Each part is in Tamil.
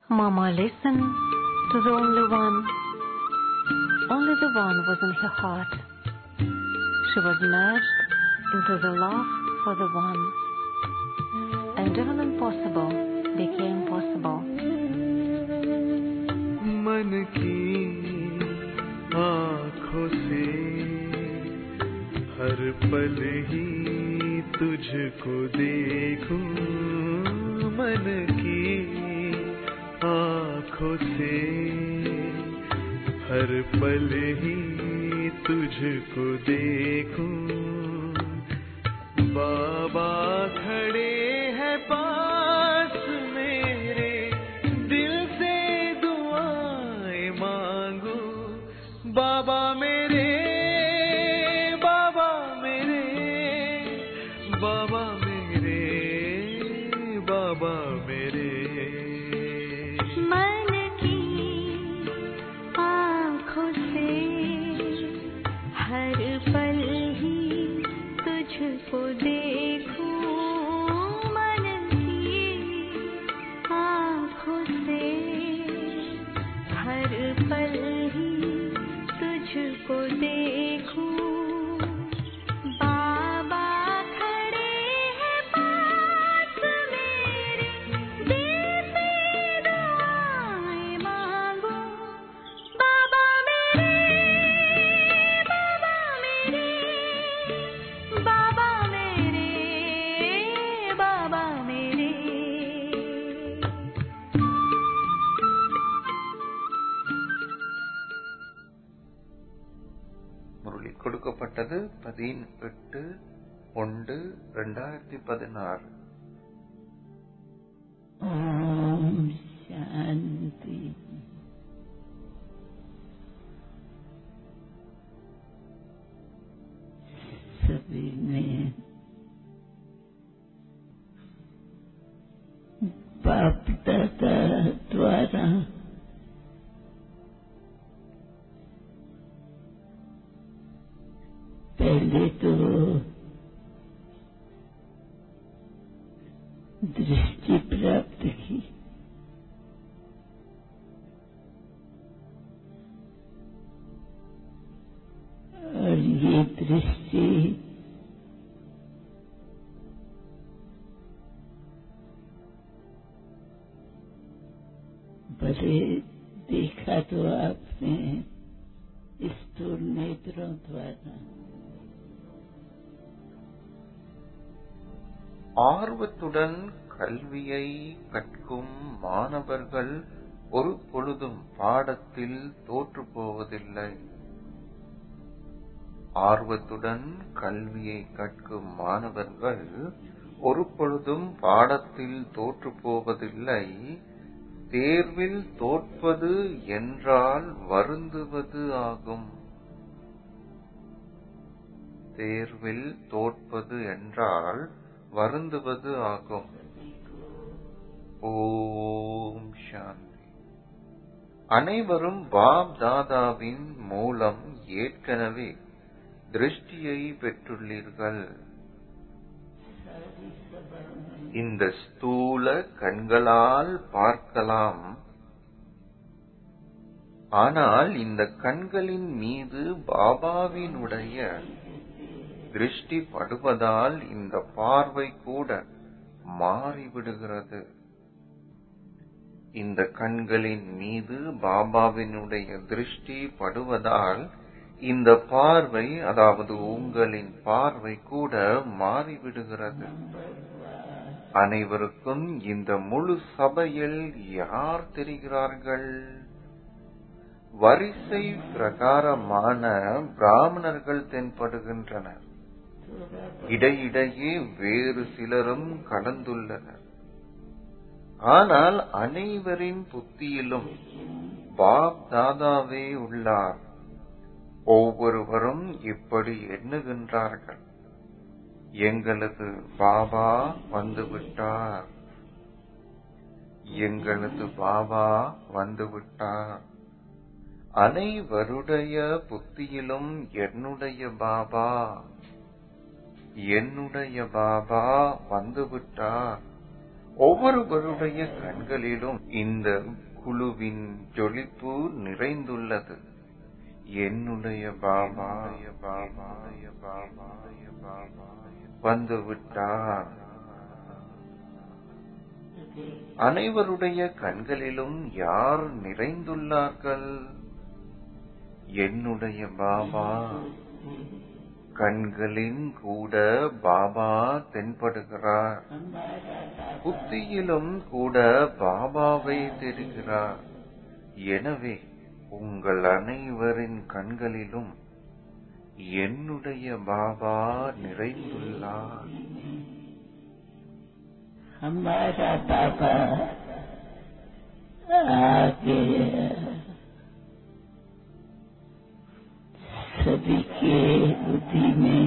Mama listened to the only one. Only the one was in her heart. She was merged into the love for the one. And even impossible became possible. मन की आँखों से हर पल ही तुझको देखूं, मन की आँखों से हर पल ही तुझको देखूं। बाबा खड़े हैं पास मेरे, दिल से दुआएं मांगू। बाबा मेरे, बाबा मेरे, बाबा मेरे, बाबा मेरे। मन की आँखों से हर पल ही तुझको देखूं, मन की आँखों से हर पल ही तुझको देखूं। बाबा खड़े हैं पास मेरे, दिल से दुआएं मांगू। बाबा मेरे, बाबा मेरे, बाबा मेरे, बाबा मेरे। முரளி கொடுக்கப்பட்டது 18/1/2016. ओम शांति। सभी ने बाप दादा द्वारा पहले तो दृष्टि प्राप्त की, और ये दृष्टि भले देखा तो आपने स्थूल नेत्रों द्वारा, ஆர்வத்துடன் கல்வியை கற்கும் மாணவர்கள் ஒரு பொழுதும் பாடத்தில் தோற்று போவதில்லை. ஆர்வத்துடன் கல்வியை கற்கும் மாணவர்கள் ஒரு பொழுதும் பாடத்தில் தோற்று போவதில்லை. தேர்வில் தோற்பது என்றால் வருந்துவது ஆகும். தேர்வில் தோற்பது என்றால் வருந்துவது ஆகும். ஓம் சாந்தி. அனைவரும் பாப் தாதாவின் மூலம் ஏற்கனவே திருஷ்டியை பெற்றுள்ளீர்கள். இந்த ஸ்தூல கண்களால் பார்க்கலாம். ஆனால் இந்த கண்களின் மீது பாபாவினுடைய திருஷ்டி படுவதால் இந்த பார்வை கூட மாறிவிடுகிறது. இந்த கண்களின் மீது பாபாவினுடைய திருஷ்டி படுவதால் இந்த பார்வை, அதாவது உங்களின் பார்வை கூட மாறிவிடுகிறது. அனைவருக்கும் இந்த முழு சபையில் யார் தெரிகிறார்கள்? வரிசை பிரகாரமான பிராமணர்கள் தென்படுகின்றனர். இடையிடையே வேறு சிலரும் கலந்துள்ளனர். ஆனால் அனைவரின் புத்தியிலும் பாப் தாதாவே உள்ளார். ஒவ்வொருவரும் இப்படி எண்ணுகின்றார்கள், எங்களது பாபா வந்துவிட்டார், எங்களது பாபா வந்துவிட்டார். அனைவருடைய புத்தியிலும் என்னுடைய பாபா, என்னுடைய பாபா வந்துவிட்டார், ஒவ்வொருவருடைய கண்களிலும் இந்த குழுவின் ஜொலிப்பு நிறைந்துள்ளது. என்னுடைய பாபா வந்துவிட்டார். அனைவருடைய கண்களிலும் யார் நிறைந்துள்ளார்கள்? என்னுடைய பாபா. கண்களின் கூட பாபா தென்படுகிறார். புத்தியிலும் கூட பாபாவை தெரிகிறார். எனவே உங்கள் அனைவரின் கண்களிலும் என்னுடைய பாபா நிறைந்துள்ளார். हमारा बाबा आगे सभी के बुद्धि में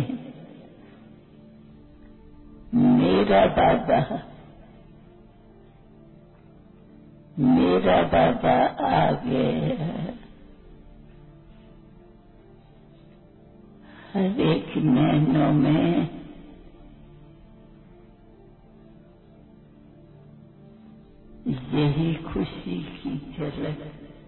मेरा बाबा आगे हर एक नैनों में यही खुशी की झलक.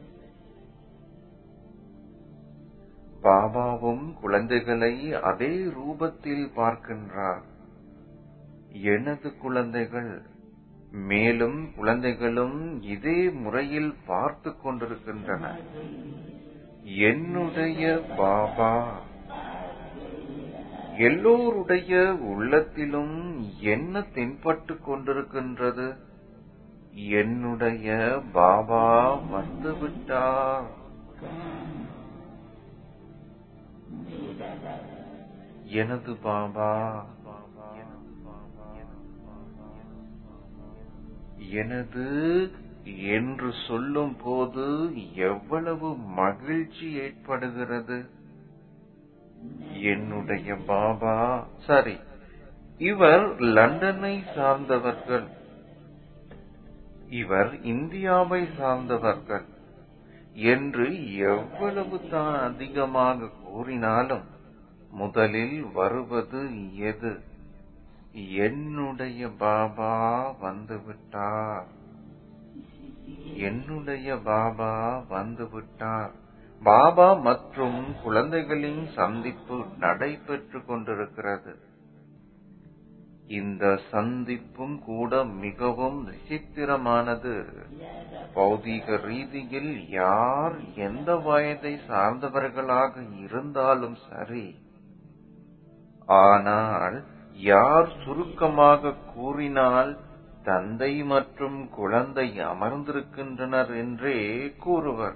பாபாவும் குழந்தைகளை அதே ரூபத்தில் பார்க்கின்றார். எனது குழந்தைகள், மேலும் குழந்தைகளும் இதே முறையில் பார்த்து கொண்டிருக்கின்றனர். என்னுடைய பாபா. எல்லோருடைய உள்ளத்திலும் என்ன தென்பட்டு கொண்டிருக்கின்றது? என்னுடைய பாபா வந்துவிட்டார். எனது பாபா. எனது என்று சொல்லும் போது எவ்வளவு மகிழ்ச்சி ஏற்படுகிறது. என்னுடைய பாபா. சரி, இவர் லண்டனை சார்ந்தவர்கள், இவர் இந்தியாவை சார்ந்தவர்கள் என்று எவ்வளவு தான் அதிகமாக கூறினாலும் முதலில் வருவது எது? என்னுடைய பாபா வந்துவிட்டார். என்னுடைய பாபா வந்துவிட்டார். பாபா மற்றும் குழந்தைகளின் சந்திப்பு நடைபெற்றுக் கொண்டிருக்கிறது. இந்த சந்திப்பும் கூட மிகவும் விசித்திரமானது. பௌதீக ரீதியில் யார் எந்த வயதை சார்ந்தவர்களாக இருந்தாலும் சரி, ஆனால் யார் சுருக்கமாக கூறினால் தந்தை மற்றும் குழந்தை அமர்ந்திருக்கின்றனர் என்றே கூறுவர்.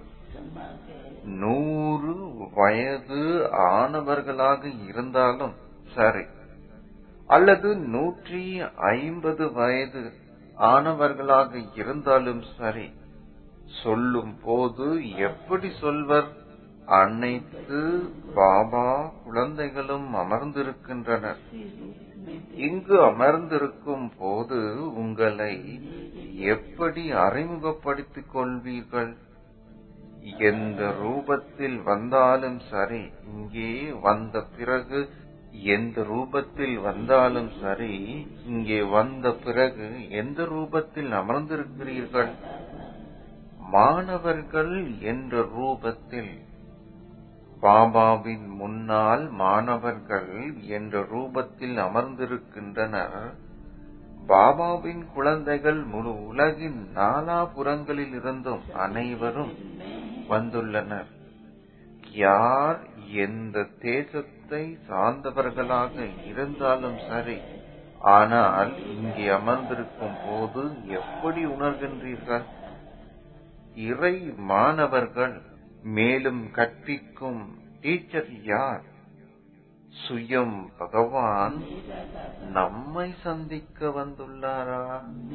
100 வயது ஆனவர்களாக இருந்தாலும் சரி, அல்லது 150 வயது ஆனவர்களாக இருந்தாலும் சரி, சொல்லும் போது எப்படி சொல்வர்? அனைத்து பாபா குழந்தைகளும் அமர்ந்திருக்கின்றனர். இங்கு அமர்ந்திருக்கும் போது உங்களை எப்படி அறிமுகப்படுத்திக் கொள்வீர்கள்? எந்த ரூபத்தில் வந்தாலும் சரி, இங்கே வந்த பிறகு எந்த ரூபத்தில் வந்தாலும் சரி, இங்கே வந்த பிறகு எந்த ரூபத்தில் அமர்ந்திருக்கிறீர்கள்? மாணவர்கள் என்ற ரூபத்தில், பாபாவின் முன்னால் மாணவர்கள் என்ற ரூபத்தில் அமர்ந்திருக்கின்றனர். பாபாவின் குழந்தைகள் முழு உலகின் நாலாபுறங்களில் இருந்தும் அனைவரும் வந்துள்ளனர். யார் எந்த தேசத்தை சார்ந்தவர்களாக இருந்தாலும் சரி, ஆனால் இங்கே அமர்ந்திருக்கும் போது எப்படி உணர்கின்றீர்கள்? இறை மாணவர்கள். மேலும் கற்பிக்கும் டீச்சர் யார்? சுயம் பகவான் நம்மை சந்திக்க வந்துள்ளாரா?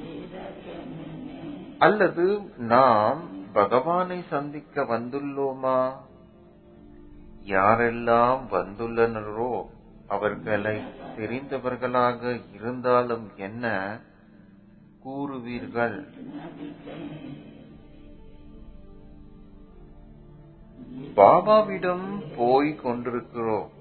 அல்லது நாம் பகவானை சந்திக்க வந்துள்ளோமா? யாரெல்லாம் வந்துள்ளனரோ அவர்களை தெரிந்தவர்களாக இருந்தாலும் என்ன கூறுவீர்கள்? பாபாவிடம் போய் கொண்டிருக்கிறோம்.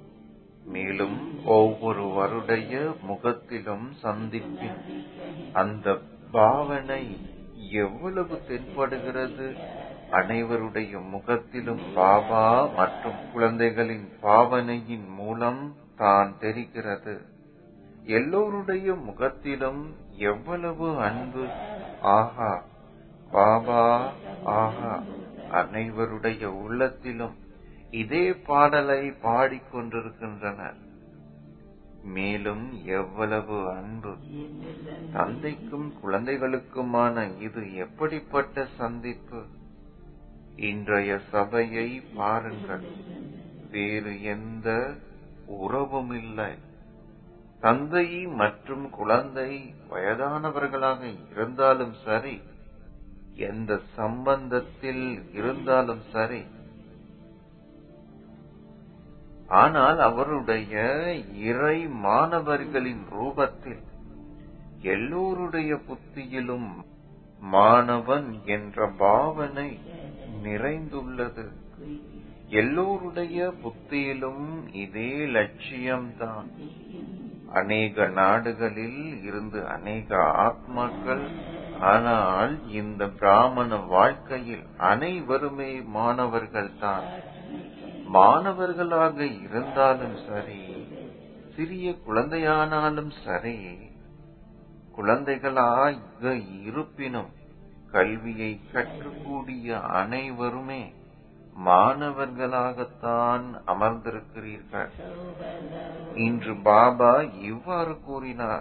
மேலும் ஒவ்வொருவருடைய முகத்திலும் சந்திப்பின் அந்த பாவனை எவ்வளவு தென்படுகிறது? அனைவருடைய முகத்திலும் பாபா மற்றும் குழந்தைகளின் பாவனையின் மூலம் தான் தெரிகிறது. எல்லோருடைய முகத்திலும் எவ்வளவு அன்பு! ஆஹா பாபா, ஆஹா! அனைவருடைய உள்ளத்திலும் இதே பாடலை பாடிக்கொண்டிருக்கின்றனர். மேலும் எவ்வளவு அன்பு! தந்தைக்கும் குழந்தைகளுக்குமான இது எப்படிப்பட்ட சந்திப்பு! இன்றைய சபையை பாருங்கள். வேறு எந்த உறவும் இல்லை. தந்தை மற்றும் குழந்தை வயதானவர்களாக இருந்தாலும் சரி, எந்த சம்பந்தத்தில் இருந்தாலும் சரி, ஆனால் அவருடைய இறை மாணவர்களின் ரூபத்தில் எல்லோருடைய புத்தியிலும் மாணவன் என்ற பாவனை நிறைந்துள்ளது. எல்லோருடைய புத்தியிலும் இதே லட்சியம்தான். அநேக நாடுகளில் இருந்து அநேக ஆத்மாக்கள், ஆனால் இந்த பிராமண வாழ்க்கையில் அனைவருமே மாணவர்கள் தான். மாணவர்களாக இருந்தாலும் சரி, சிறிய குழந்தையானாலும் சரி, குழந்தைகளாக இருப்பினும் கல்வியை கற்றக்கூடிய அனைவருமே மாணவர்களாகத்தான் அமர்ந்திருக்கிறீர்கள். இன்று பாபா இவ்வாறு கூறினார்.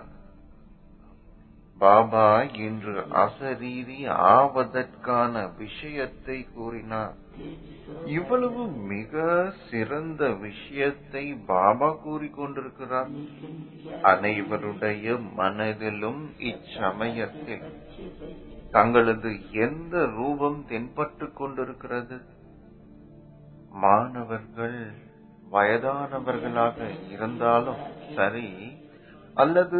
பாபா இன்று அசரீரி ஆவதற்கான விஷயத்தை கூறினார். இவ்வளவு மிக சிறந்த விஷயத்தை பாபா கூறிக்கொண்டிருக்கிறார். அனைவருடைய மனதிலும் இச்சமயத்தில் தங்களது எந்த ரூபம் தென்பட்டுக் கொண்டிருக்கிறது? மாணவர்கள் வயதானவர்களாக இருந்தாலும் சரி, அல்லது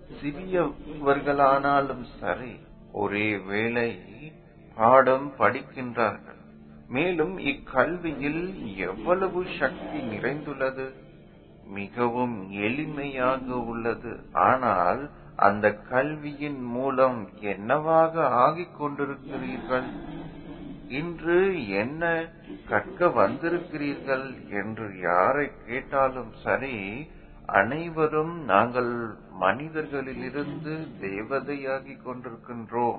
சிறியவர்களானாலும் சரி, ஒரே வேளை பாடம் படிக்கின்றார்கள். மேலும் இக்கல்வியில் எவ்வளவு சக்தி நிறைந்துள்ளது! மிகவும் எளிமையாக உள்ளது. ஆனால் அந்த கல்வியின் மூலம் என்னவாக ஆகிக் கொண்டிருக்கிறீர்கள்? இன்று என்ன கற்க வந்திருக்கிறீர்கள் என்று யாரை கேட்டாலும் சரி, அனைவரும் நாங்கள் மனிதர்களிலிருந்து தேவதையாகிக் கொண்டிருக்கின்றோம்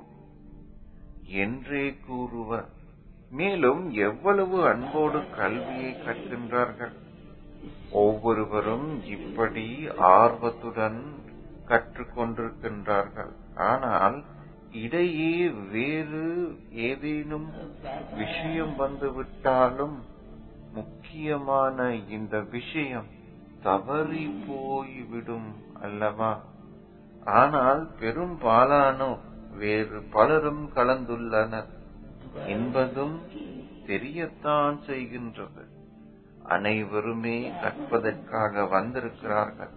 என்றே கூறுவர். மேலும் எவ்வளவு அன்போடு கல்வியை கற்கின்றார்கள்! ஒவ்வொருவரும் இப்படி ஆர்வத்துடன் கற்றுக்கொண்டிருக்கின்றார்கள். ஆனால் இடையே வேறு ஏதேனும் விஷயம் வந்துவிட்டாலும் முக்கியமான இந்த விஷயம் தவறி போய்விடும் அல்லவா? ஆனால் பெரும்பாலானோர் வேறு பலரும் கலந்துள்ளனர் என்பதும் தெரியத்தான் செய்கின்றது. அனைவருமே கற்பதற்காக வந்திருக்கிறார்கள்.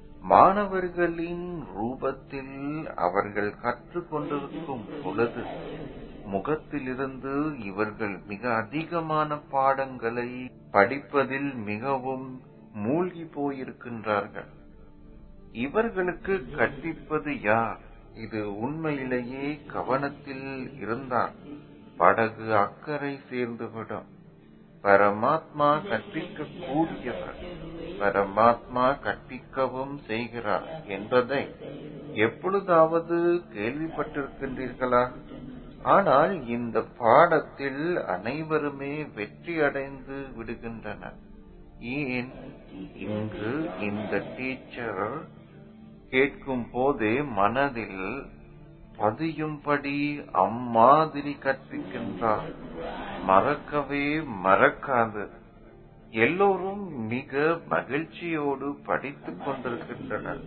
மாணவர்களின் ரூபத்தில் அவர்கள் கற்றுக்கொண்டிருக்கும் பொழுது முகத்திலிருந்து இவர்கள் மிக அதிகமான பாடங்களை படிப்பதில் மிகவும் மூழ்கி போயிருக்கின்றார்கள். இவர்களுக்கு கற்பிப்பது யார்? இது உண்மையிலேயே கவனத்தில் இருந்தால் படகு அக்கறை சேர்ந்துவிடும். பரமாத்மா கற்பிக்க கூடியவர், பரமாத்மா கற்பிக்கவும் செய்கிறார் என்பதை எப்பொழுதாவது கேள்விப்பட்டிருக்கின்றீர்களா? ஆனால் இந்த பாடத்தில் அனைவருமே வெற்றி அடைந்து விடுகின்றனர். ஏன்? இங்கு இந்த டீச்சர் கேட்கும் போதே மனதில் பதியும்படி அம்மாதிரி கற்பிக்கின்றார். மறக்கவே மறக்காது. எல்லோரும் மிக மகிழ்ச்சியோடு படித்துக் கொண்டிருக்கின்றனர்.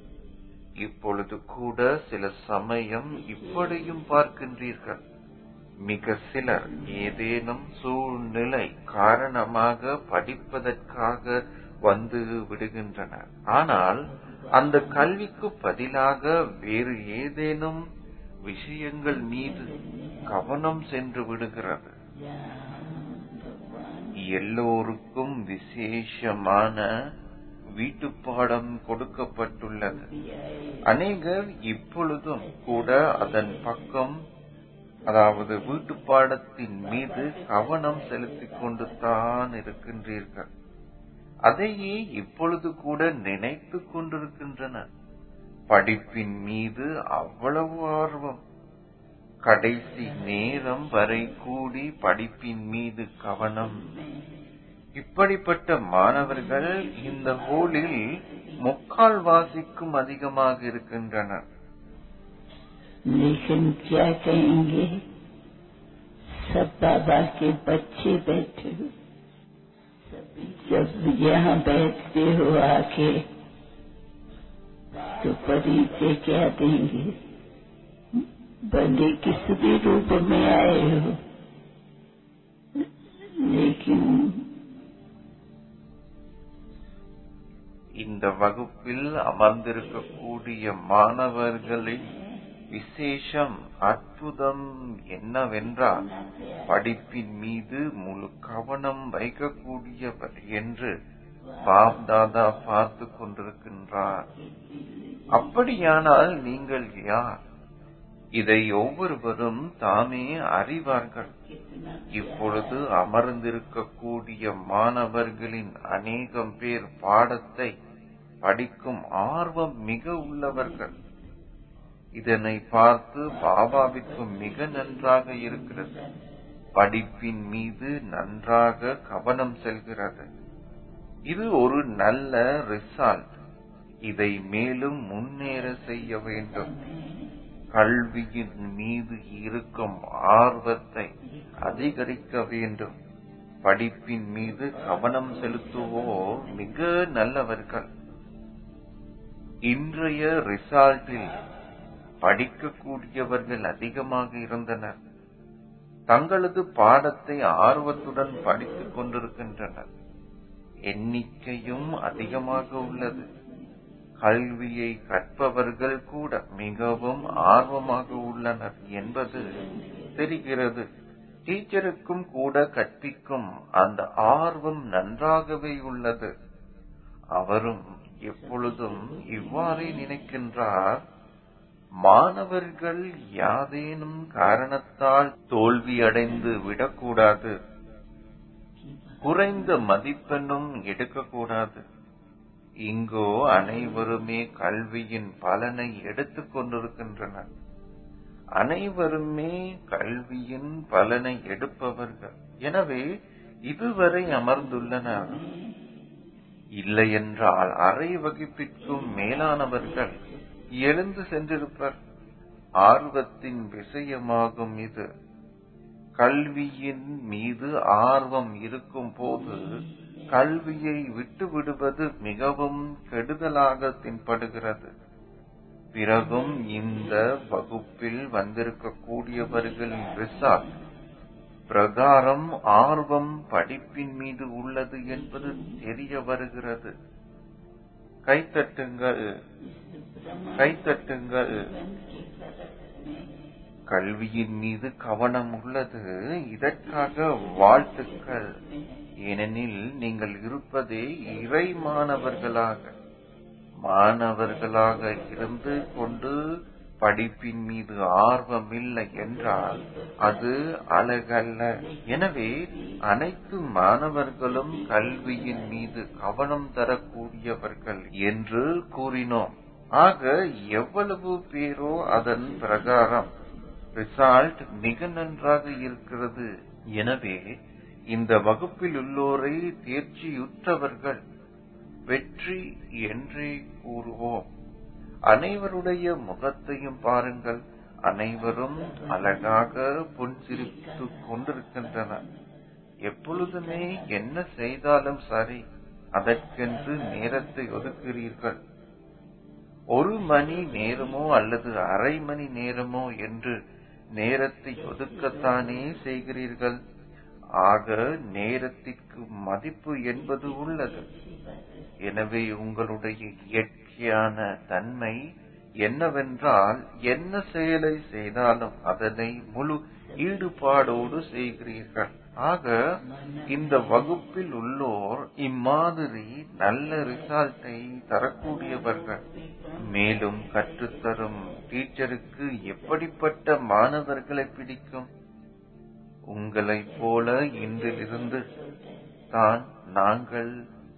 இப்பொழுது கூட சில சமயம் இப்படியும் பார்க்கின்றீர்கள். மிக சிலர் ஏதேனும் சூழ்நிலை காரணமாக படிப்பதற்காக வந்து விடுகின்றனர். ஆனால் அந்த கல்விக்கு பதிலாக வேறு ஏதேனும் விஷயங்கள் மீது கவனம் சென்று விடுகிறது. எல்லோருக்கும் விசேஷமான வீட்டுப்பாடம் கொடுக்கப்பட்டுள்ளது. அநேகர் இப்பொழுதும் கூட அதன் பக்கம், அதாவது வீட்டுப்பாடத்தின் மீது கவனம் செலுத்திக் கொண்டு தான் இருக்கின்றீர்கள். அதையே இப்பொழுது கூட நினைத்து கொண்டிருக்கின்றனர். படிப்பின் மீது அவ்வளவு ஆர்வம், கடைசி நேரம் வரை கூடி படிப்பின் மீது கவனம். இப்படிப்பட்ட மாணவர்கள் இந்த ஹோலில் முக்கால்வாசிக்கும் அதிகமாக இருக்கின்றனர். लेकिन क्या कहेंगे, सब बाबा के बच्चे बैठे हो, जब यहाँ बैठते हो आके तो परिचय क्या देंगे? भले किस भी रूप में आए हो, लेकिन இந்த வகுப்பில் அமர்ந்திருக்கக்கூடிய மாணவர்களின் விசேஷம், அற்புதம் என்னவென்றால் படிப்பின் மீது முழு கவனம் வைக்கக்கூடியவர் என்று பாப் தாதா பார்த்து கொண்டிருக்கின்றார். அப்படியானால் நீங்கள் யார்? இதை ஒவ்வொருவரும் தாமே அறிவார்கள். இப்பொழுது அமர்ந்திருக்கக்கூடிய மாணவர்களின் அநேகம் பேர் பாடத்தை படிக்கும் ஆர்வம் மிக உள்ளவர்கள். இதனை பார்த்து பாபாவிற்கு மிக நன்றாக இருக்கிறது. படிப்பின் மீது நன்றாக கவனம் செல்கிறது. இது ஒரு நல்ல ரிசல்ட். இதை மேலும் முன்னேற செய்ய வேண்டும். கல்வியின் மீது இருக்கும் ஆர்வத்தை அதிகரிக்க வேண்டும். படிப்பின் மீது கவனம் செலுத்துவோர் மிக நல்லவர்கள். இன்றைய ரிசல்ட்டில் படிக்கக்கூடியவர்கள் அதிகமாக இருந்தனர். தங்களது பாடத்தை ஆர்வத்துடன் படித்துக் கொண்டிருக்கின்றனர். எண்ணிக்கையும் அதிகமாக உள்ளது. கல்வியை கற்பவர்கள் கூட மிகவும் ஆர்வமாக உள்ளனர் என்பது தெரிகிறது. டீச்சருக்கும் கூட கற்பிக்கும் அந்த ஆர்வம் நன்றாகவே உள்ளது. அவரும் எப்பொழுதும் இவ்வாறே நினைக்கின்றார். மாணவர்கள் யாதேனும் காரணத்தால் தோல்வியடைந்து விடக்கூடாது, குறைந்த மதிப்பெண்ணும் எடுக்கக்கூடாது. இங்கோ அனைவருமே கல்வியின் பலனை எடுத்துக் கொண்டிருக்கின்றனர். அனைவருமே கல்வியின் பலனை எடுப்பவர்கள். எனவே இதுவரை அமர்ந்துள்ளனர். இல்லையென்றால் அரை வகுப்பிற்கும் மேலானவர்கள் எழுந்து சென்றிருப்பர். ஆர்வத்தின் விஷயமாகும் இது. கல்வியின் மீது ஆர்வம் இருக்கும் போது கல்வியை விட்டு விடுவது மிகவும் கெடுதலாக தென்படுகிறது. பிறகும் இந்த வகுப்பில் வந்திருக்கக்கூடியவர்களின் ரிசல்ட் பிரகாரம் ஆர்வம் படிப்பின் மீது உள்ளது என்பது தெரிய வருகிறது. கைத்தட்டுங்கள், கைத்தட்டுங்கள். கல்வியின் மீது கவனம் உள்ளது. இதற்காக வாழ்த்துக்கள். ஏனெனில் நீங்கள் இருப்பதே இறை மாணவர்களாக இருந்து கொண்டு படிப்பின் மீது ஆர்வம் இல்லை என்றால் அது அழகல்ல. எனவே அனைத்து மாணவர்களும் கல்வியின் மீது கவனம் தரக்கூடியவர்கள் என்று கூறினோம். ஆக எவ்வளவு பேரோ அதன் பிரகாரம் ரிசல்ட் மிக நன்றாக இருக்கிறது. எனவே இந்த வகுப்பில் உள்ளோரை தேர்ச்சியுற்றவர்கள் வெற்றி என்றே கூறுவோம். அனைவருடைய முகத்தையும் பாருங்கள். அனைவரும் அழகாக புன்சிரித்துக் கொண்டிருக்கின்றனர். எப்பொழுதுமே என்ன செய்தாலும் சரி, அதற்கென்று நேரத்தை ஒதுக்குகிறீர்கள். 1 மணி நேரமோ அல்லது அரை மணி நேரமோ என்று நேரத்தை ஒதுக்கத்தானே செய்கிறீர்கள். ஆக நேரத்திற்கு மதிப்பு என்பது உள்ளது. எனவே உங்களுடைய இயற்கையான தன்மை என்னவென்றால் என்ன செயலை செய்தாலும் அதனை முழு ஈடுபாடோடு செய்கிறீர்கள். ஆக இந்த வகுப்பில் உள்ளோர் இம்மாதிரி நல்ல ரிசல்ட்டை தரக்கூடியவர்கள். மேலும் கற்றுத்தரும் டீச்சருக்கு எப்படிப்பட்ட மாணவர்களை பிடிக்கும்? உங்களைப் போல இன்றிலிருந்து தான் நாங்கள்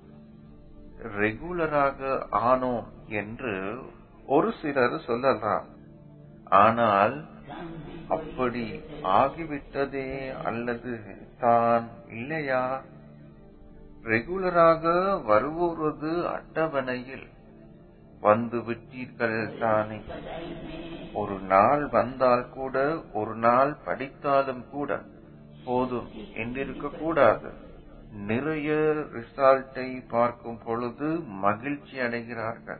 ரெகுலராக ஆனோம் என்று ஒரு சிலர் சொல்லலாம். ஆனால் அப்படி ஆகிவிட்டதே அல்லது தான் இல்லையா? ரெகுலராக வருவோரது அட்டவணையில் வந்து விட்டீர்கள் தானே. ஒரு நாள் வந்தால் கூட, ஒரு நாள் படித்தாலும் கூட போதும் என்றிருக்க கூடாது. நிறைய ரிசல்ட்டை பார்க்கும் பொழுது மகிழ்ச்சி அடைகிறார்கள்.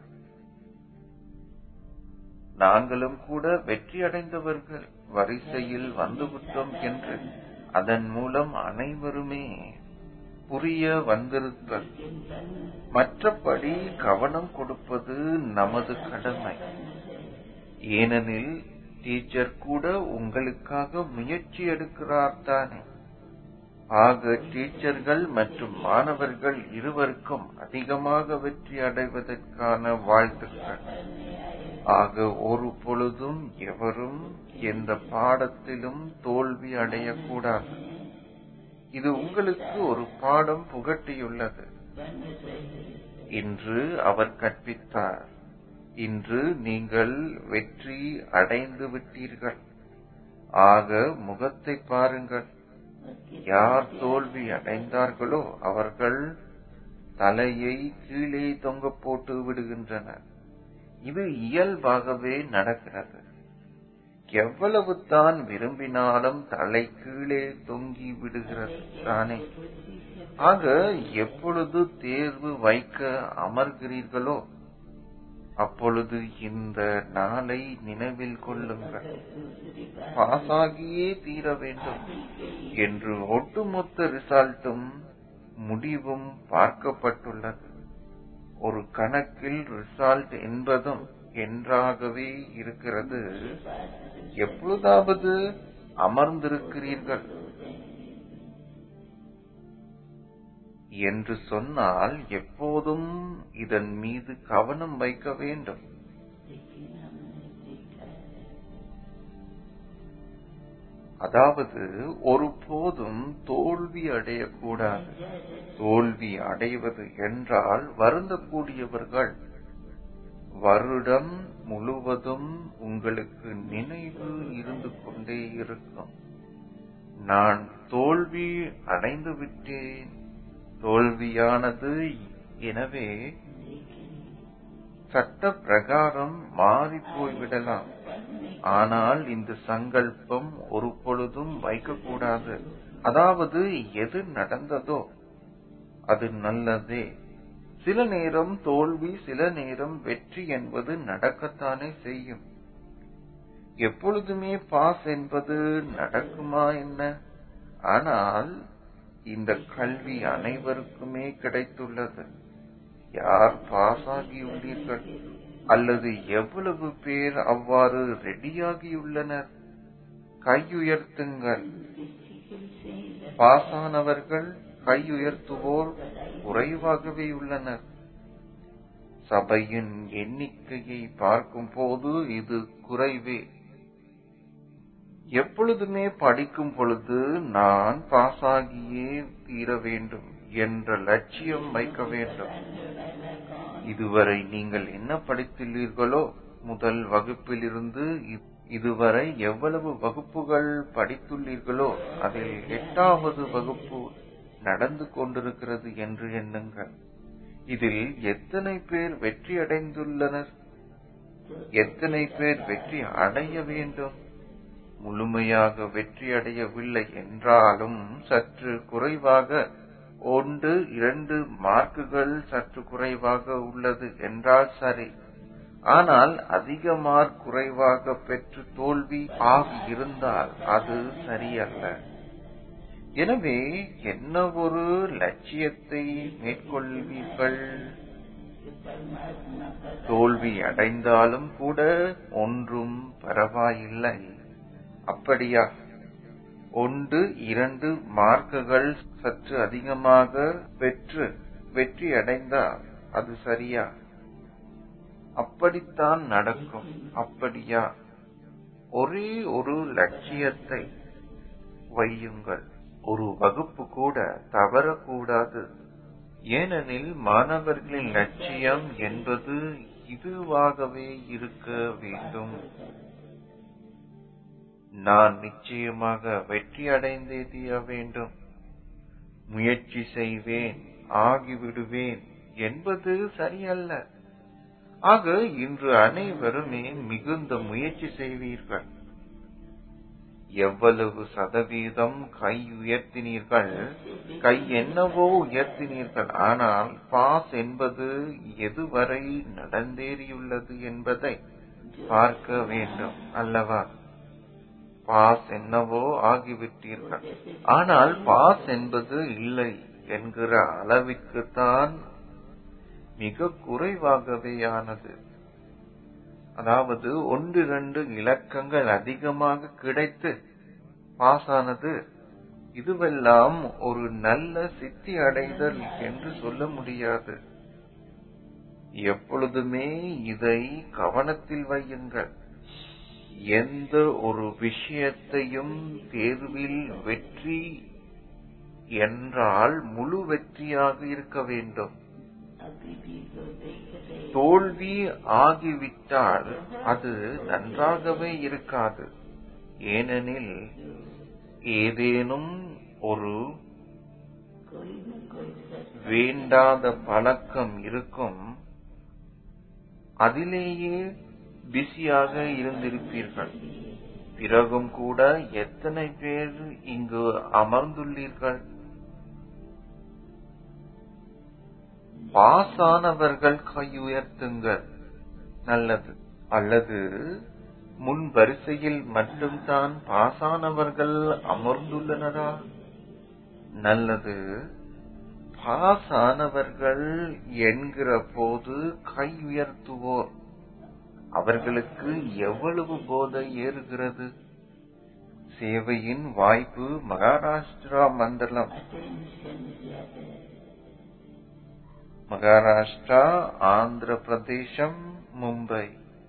நாங்களும் கூட வெற்றி அடைந்தவர்கள் வரிசையில் வந்துவிட்டோம் என்று அதன் மூலம் அனைவருமே புரிய வந்திருத்தல். மற்றபடி கவனம் கொடுப்பது நமது கடமை. ஏனெனில் டீச்சர் கூட உங்களுக்காக முயற்சி எடுக்கிறார் தானே. ஆக டீச்சர்கள் மற்றும் மாணவர்கள் இருவருக்கும் அதிகமாக வெற்றி அடைவதற்கான வாழ்த்துக்கள். ஆக ஒரு பொழுதும் எவரும் எந்த பாடத்திலும் தோல்வி அடையக்கூடாது. இது உங்களுக்கு ஒரு பாடம் புகட்டியுள்ளது. இன்று அவர் கற்பித்தார். இன்று நீங்கள் வெற்றி அடைந்து விட்டீர்கள். ஆக முகத்தை பாருங்கள். யார் தோல்வி அடைந்தார்களோ அவர்கள் தலையை கீழே தொங்க போட்டு விடுகின்றனர். இது இயல்பாகவே நடக்கிறது. எவ்வளவு தான் விரும்பினாலும் தலை கீழே தொங்கி விடுகிறது தானே. ஆக எப்பொழுது தேர்வு வைக்க அமர்கிறீர்களோ அப்பொழுது இந்த நாளை நினைவில் கொள்ளுங்கள். பாஸாகியே தீர வேண்டும் என்று ஒட்டுமொத்த ரிசல்ட்டும் முடிவும் பார்க்கப்பட்டுள்ளது. ஒரு கணக்கில் ரிசல்ட் என்பதும் என்றாகவே இருக்கிறது. எப்பொழுதாவது அமர்ந்திருக்கிறீர்கள் என்று சொன்னால் எப்போதும் இதன் மீது கவனம் வைக்க வேண்டும். அதாவது ஒருபோதும் தோல்வி அடையக்கூடாது. தோல்வி அடைவது என்றால் வருந்தக்கூடியவர்கள் வருடம் முழுவதும் உங்களுக்கு நினைவு இருந்து கொண்டே இருக்கும். நான் தோல்வி அடைந்து விட்டேன், தோல்வியானது எனவே சட்ட பிரகாரம் மாறி போய்விடலாம். ஆனால் இந்த சங்கல்பம் ஒரு பொழுதும் வைக்கக்கூடாது. அதாவது எது நடந்ததோ அது நல்லதே. சில நேரம் தோல்வி, சில நேரம் வெற்றி என்பது நடக்கத்தானே செய்யும். எப்பொழுதுமே பாஸ் என்பது நடக்குமா என்ன? ஆனால் இந்த கல்வி அனைவருக்குமே கிடைத்துள்ளது. யார் பாஸ் ஆகியுள்ளீர்கள் அல்லது எவ்வளவு பேர் அவ்வாறு ரெடியாகியுள்ளனர்? கையுயர்த்துங்கள். பாஸானவர்கள் கையுயர்த்துவோர் குறைவாகவே உள்ளனர். சபையின் எண்ணிக்கையை பார்க்கும் போது இது குறைவே. எப்பொழுதுமே படிக்கும் பொழுது நான் பாஸாகியே தீர வேண்டும் என்ற லட்சியம் வைக்க வேண்டும். இதுவரை நீங்கள் என்ன படித்துள்ளீர்களோ, முதல் வகுப்பிலிருந்து இதுவரை எவ்வளவு வகுப்புகள் படித்துள்ளீர்களோ அதில் 8வது வகுப்பு நடந்து கொண்டிருக்கிறது என்று எண்ணுங்கள். இதில் எத்தனை பேர் வெற்றி அடைந்துள்ளனர்? எத்தனை பேர் வெற்றி அடைய வேண்டும்? முழுமையாக வெற்றி அடையவில்லை என்றாலும் சற்று குறைவாக 1-2 மார்க்குகள் சற்று குறைவாக உள்ளது என்றால் சரி. ஆனால் அதிக மார்க் குறைவாக பெற்று தோல்வி ஆகியிருந்தால் அது சரியல்ல. எனவே என்ன ஒரு லட்சியத்தை மேற்கொள்வீர்கள்? தோல்வி அடைந்தாலும் கூட ஒன்றும் பரவாயில்லை. அப்படியா? 1, 2 மார்க்குகள் சற்று அதிகமாக பெற்று வெற்றி அடைந்தால் அது சரியா? அப்படித்தான் நடக்கும். அப்படியா? ஒரே ஒரு லட்சியத்தை வையுங்கள். ஒரு வகுப்பு கூட தவறக்கூடாது. ஏனெனில் மாணவர்களின் லட்சியம் என்பது இதுவாகவே இருக்க வேண்டும். நான் நிச்சயமாக வெற்றி அடைந்தே தீர வேண்டும், முயற்சி செய்வேன், ஆகிவிடுவேன் என்பது சரியல்ல. ஆக இன்று அனைவருமே மிகுந்த முயற்சி செய்வீர்கள். எவ்வளவு சதவீதம் கை உயர்த்தினீர்கள், கை என்னவோ உயர்த்தினீர்கள். ஆனால் பாஸ் என்பது எதுவரை நடந்தேறியுள்ளது என்பதை பார்க்க வேண்டும் அல்லவா? பாஸ் என்னவோ ஆகிவிட்டீர்கள், ஆனால் பாஸ் என்பது இல்லை என்கிற அளவிற்குத்தான் மிக குறைவாகவே ஆனது. அதாவது 1-2 இலக்கங்கள் அதிகமாக கிடைத்து பாஸ் ஆனது. இதுவெல்லாம் ஒரு நல்ல சித்தி அடைதல் என்று சொல்ல முடியாது. எப்பொழுதுமே இதை கவனத்தில் வையுங்கள். எந்த ஒரு விஷயத்தையும் தேர்வில் வெற்றி என்றால் முழு வெற்றியாக இருக்க வேண்டும். தோல்வி ஆகிவிட்டால் அது நன்றாகவே இருக்காது. ஏனெனில் ஏதேனும் ஒரு வேண்டாத பழக்கம் இருக்கும், அதிலேயே பிஸியாக இருந்திருப்பீர்கள். பிறகும் கூட எத்தனை பேர் இங்கு அமர்ந்துள்ளீர்கள்? பாஸானவர்கள் கை உயர்த்துங்கள். நல்லது. அல்லது முன் வரிசையில் மட்டும்தான் பாஸானவர்கள் அமர்ந்துள்ளனரா? நல்லது. பாஸானவர்கள் என்கிற போது கை உயர்த்துவோர் அவர்களுக்கு எவ்வளவு போதை ஏறுகிறது? சேவையின் வாய்ப்பு மகாராஷ்டிரா மண்டலம், மகாராஷ்டிரா, ஆந்திர பிரதேசம், மும்பை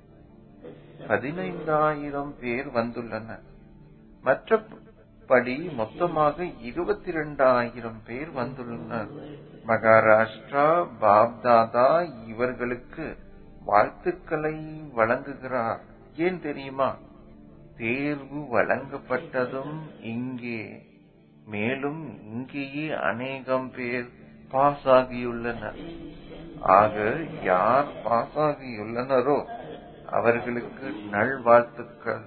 15,000 பேர் வந்துள்ளனர். மற்றபடி மொத்தமாக 22,000 பேர் வந்துள்ளனர். மகாராஷ்டிரா பாப்தாதா இவர்களுக்கு வாழ்த்துக்களை வழங்குகிறார். ஏன் தெரியுமா? தேர்வு வழங்கப்பட்டதும் இங்கே, மேலும் இங்கேயே அநேகம் பேர் பாஸ் ஆகியுள்ளனர். ஆக யார் பாஸ் ஆகியுள்ளனரோ அவர்களுக்கு நல்வாழ்த்துக்கள்.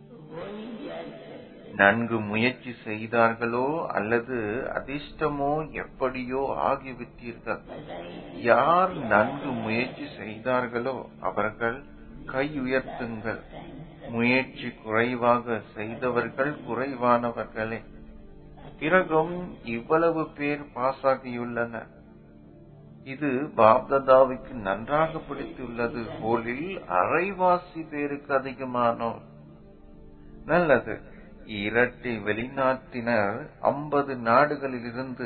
நன்கு முயற்சி செய்தார்களோ அல்லது அதிர்ஷ்டமோ எப்படியோ ஆகிவிட்டீர்கள். யார் நன்கு முயற்சி செய்தார்களோ அவர்கள் கை உயர்த்துங்கள். முயற்சி குறைவாக செய்தவர்கள் குறைவானவர்களே. பிறகும் இவ்வளவு பேர் பாஸ் ஆகியுள்ளனர். இது பாப்தாதாவுக்கு நன்றாக பிடித்துள்ளது. போலில் அரைவாசி பேருக்கு அதிகமானோர். நல்லது. இரட்டை வெளிநாட்டினர் 50 நாடுகளிலிருந்து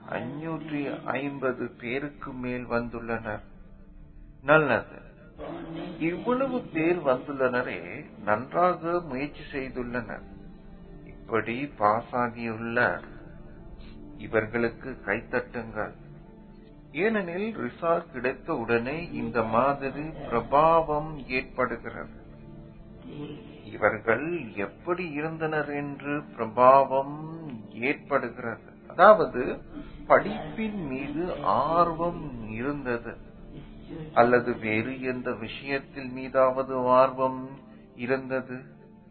550 பேருக்கு மேல் வந்துள்ளனர். நல்லது. இவ்வளவு பேர் வந்துள்ளனரே நன்றாக முயற்சி செய்துள்ளனர். இப்படி பாஸ் ஆகியுள்ள இவர்களுக்கு கைத்தட்டுங்கள். ஏனெனில் ரிசல்ட் கிடைத்த உடனே இந்த மாதிரி பிரபாவம் ஏற்படுகிறது. இவர்கள் எப்படி இருந்தனர் என்று பிரபாவம் ஏற்படுகிறது. அதாவது படிப்பின் மீது ஆர்வம் இருந்தது அல்லது வேறு எந்த விஷயத்தில் மீதாவது ஆர்வம் இருந்தது.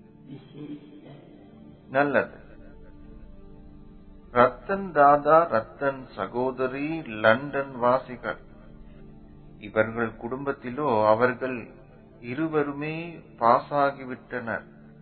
நல்லது. ரத்தன் தாதா, ரத்தன் சகோதரி லண்டன் வாசிகள். இவர்கள் குடும்பத்திலோ அவர்கள் இருவருமே பாஸ் ஆகிவிட்டனர்.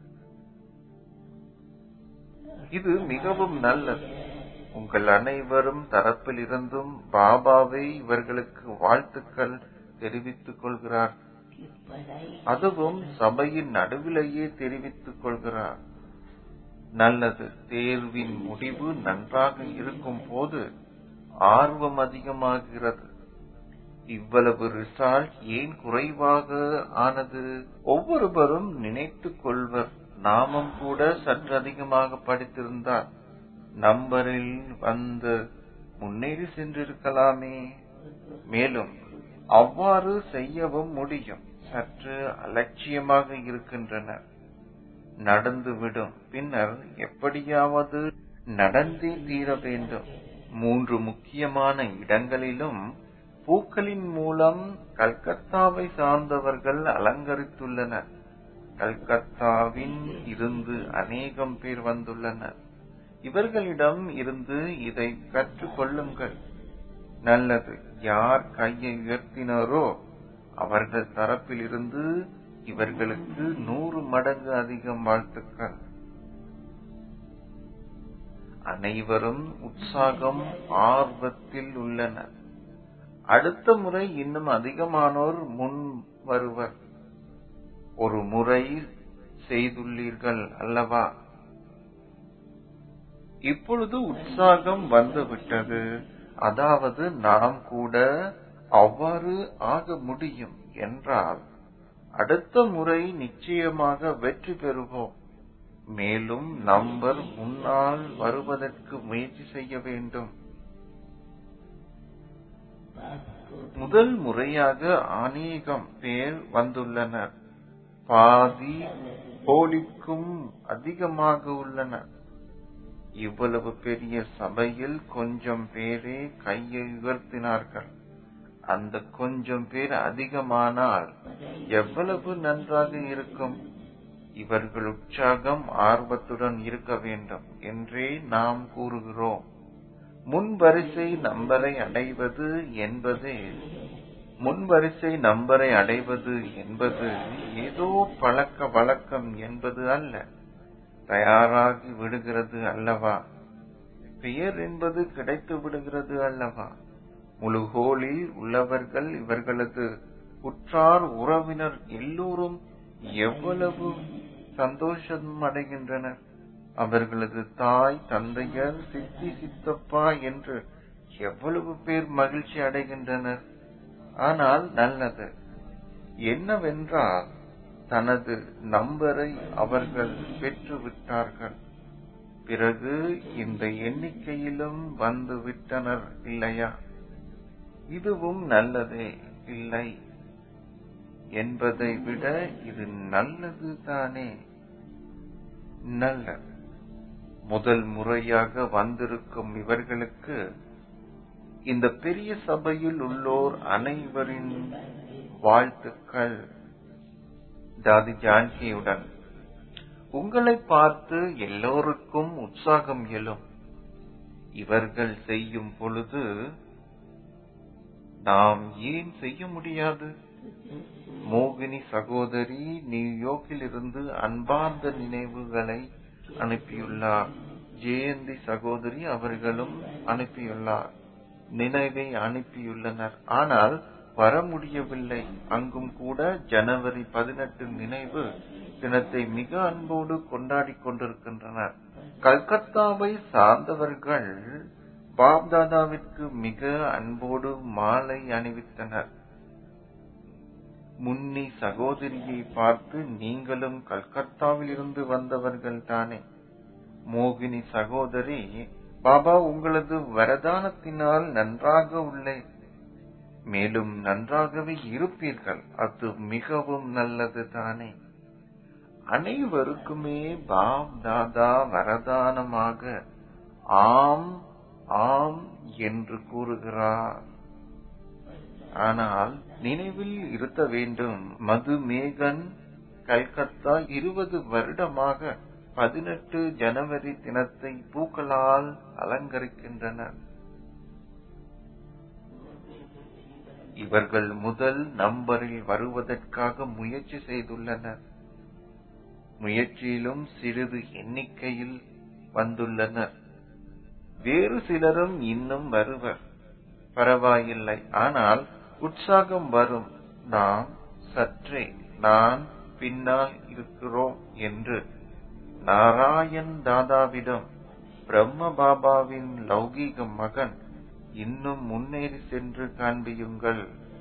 இது மிகவும் நல்லது. உங்கள் அனைவரும் தரப்பில் இருந்தும் பாபாவை இவர்களுக்கு வாழ்த்துக்கள் தெரிவித்துக் கொள்கிறார். அதுவும் சபையின் நடுவிலேயே தெரிவித்துக் கொள்கிறார். நல்லது. தேர்வின் முடிவு நன்றாக இருக்கும் போது ஆர்வம் அதிகமாகிறது. இவ்வளவு ரிசல்ட் ஏன் குறைவாக ஆனது? ஒவ்வொருவரும் நினைத்துக் கொள்வர், நாமும் கூட சற்று அதிகமாக படித்திருந்தால் நம்பரில் வந்து முன்னேறி சென்றிருக்கலாமே. மேலும் அவ்வாறு செய்யவும் முடியும். சற்று அலட்சியமாக இருக்கின்றனர். நடந்துவிடும், பின்னர் எப்படியாவது நடந்தே தீர வேண்டும். 3 முக்கியமான இடங்களிலும் பூக்களின் மூலம் கல்கத்தாவை சார்ந்தவர்கள் அலங்கரித்துள்ளனர். கல்கத்தாவின் இருந்து அநேகம் பேர் வந்துள்ளனர். இவர்களிடம் இருந்து இதை கற்றுக் கொள்ளுங்கள். நல்லது. யார் கையை உயர்த்தினாரோ அவர்கள் தரப்பில் இருந்து இவர்களுக்கு 100 மடங்கு அதிகம் வாழ்த்துக்கள். அனைவரும் உற்சாகம் ஆர்வத்தில் உள்ளனர். அடுத்த முறை இன்னும் அதிகமானோர் முன் வருவர். ஒரு முறை செய்துள்ளீர்கள் அல்லவா? இப்பொழுது உற்சாகம் வந்துவிட்டது. அதாவது நாம் கூட அவ்வாறு ஆக முடியும் என்றால் அடுத்த முறை நிச்சயமாக வெற்றி பெறுவோம். மேலும் நம்பர் முன்னால் வருவதற்கு முயற்சி செய்ய வேண்டும். முதல் முறையாக அநேகம் பேர் வந்துள்ளனர். பாதி கோடிக்கும் அதிகமாக உள்ளனர். இவ்வளவு பெரிய சபையில் கொஞ்சம் பேரே கையை உயர்த்தினார்கள். அந்த கொஞ்சம் பேர் அதிகமானால் எவ்வளவு நன்றாக இருக்கும். இவர்கள் உற்சாகம் ஆர்வத்துடன் இருக்க வேண்டும் என்றே நாம் கூறுகிறோம். முன்வரிசை நம்பரை அடைவது என்பது ஏதோ பழக்க வழக்கம் என்பது அல்ல. தயாராகி விடுகிறது அல்லவா? பெயர் என்பது கிடைத்து விடுகிறது அல்லவா? முழு ஹோலில் உள்ளவர்கள், இவர்களது உற்றார் உறவினர் எல்லோரும் எவ்வளவு சந்தோஷம் அடைகின்றனர். அவர்களது தாய் தந்தையர், சித்தி சித்தப்பா என்று எவ்வளவு பேர் மகிழ்ச்சி அடைகின்றனர். ஆனால் நல்லது என்னவென்றால் தனது நம்பரை அவர்கள் பெற்றுவிட்டார்கள். பிறகு இந்த எண்ணிக்கையிலும் வந்து விட்டனர் இல்லையா? இதுவும் நல்லதே இல்லை என்பதை விட இது நல்லது தானே? நல்லது. முதல் முறையாக வந்திருக்கும் இவர்களுக்கு இந்த பெரிய சபையில் உள்ளோர் அனைவரின் வாழ்த்துக்கள். தாதி ஜானகியுடன் உங்களை பார்த்து எல்லோருக்கும் உற்சாகம் எழும். இவர்கள் செய்யும் பொழுது நாம் ஏன் செய்ய முடியாது? மோகினி சகோதரி நியூயார்க்கில் இருந்து அன்பார்ந்த நினைவுகளை அனுப்பியுள்ளார். ஜெயந்தி சகோதரி அவர்களும் அனுப்பியுள்ளார், நினைவை அனுப்பியுள்ளனர். ஆனால் வர முடியவில்லை. அங்கும் கூட ஜனவரி 18 நினைவு தினத்தை மிக அன்போடு கொண்டாடி கொண்டிருக்கின்றனர். கல்கத்தாவை சார்ந்தவர்கள் பாப்தாதாவிற்கு மிக அன்போடு மாலை அணிவித்தனர். முன்னி சகோதரியை பார்த்து நீங்களும் கல்கத்தாவில் இருந்து வந்தவர்கள் தானே? மோகினி சகோதரி, பாபா உங்களது வரதானத்தினால் நன்றாக உள்ளேன், மேலும் நன்றாகவே இருப்பீர்கள். அது மிகவும் நல்லது தானே? அனைவருக்குமே பாப் தாதா வரதானமாக ஆம் ஆம் என்று கூறுகிறார். ஆனால் நினைவில் இருத்த வேண்டும், மதுமேகன் கல்கத்தா 20 வருடமாக 18 ஜனவரி தினத்தை பூக்களால் அலங்கரிக்கின்றனர். இவர்கள் முதல் நம்பரில் வருவதற்காக முயற்சி செய்துள்ளனர். முயற்சியிலும் சிறிது எண்ணிக்கையில் வந்துள்ளனர். வேறு சிலரும் இன்னும் வருவர். பரவாயில்லை, ஆனால் உற்சாகம் வரும். நான் பின்னால் இருக்கிறோம் என்று நாராயண் தாதாவிடம் பிரம்ம பாபாவின் லௌகீக மகன் இன்னும் முன்னேறி சென்று காண்பியுங்கள்.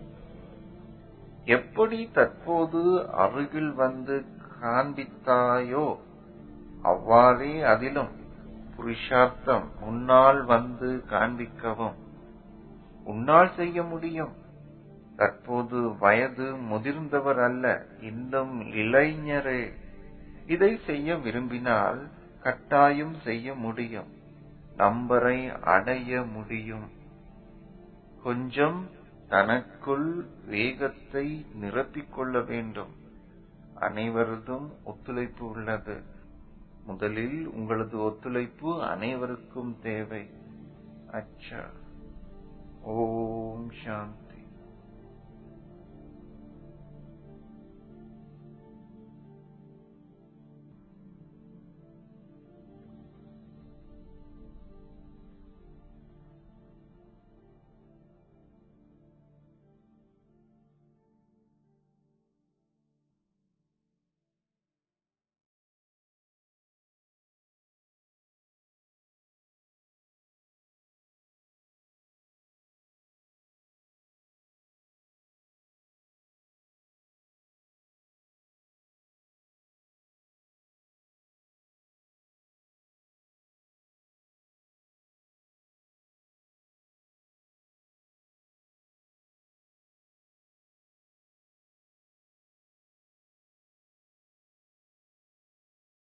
எப்படி தற்போது அருகில் வந்து காண்பித்தாயோ அவ்வாறே அதிலும் புருஷார்த்தம் முன்னால் வந்து காண்பிக்கவும். உன்னால் செய்ய முடியும். தற்போது வயது முதிர்ந்தவர் அல்ல, இன்னும் இளைஞரே. இதை செய்ய விரும்பினால் கட்டாயம் செய்ய முடியும். நம்பரை அடைய முடியும். கொஞ்சம் தனக்குள் வேகத்தை நிரப்பிக் கொள்ள வேண்டும். அனைவரதும் ஒத்துழைப்பு உள்ளது. முதலில் உங்களது ஒத்துழைப்பு அனைவருக்கும் தேவை. அச்சா. ஓம் சாந்தி.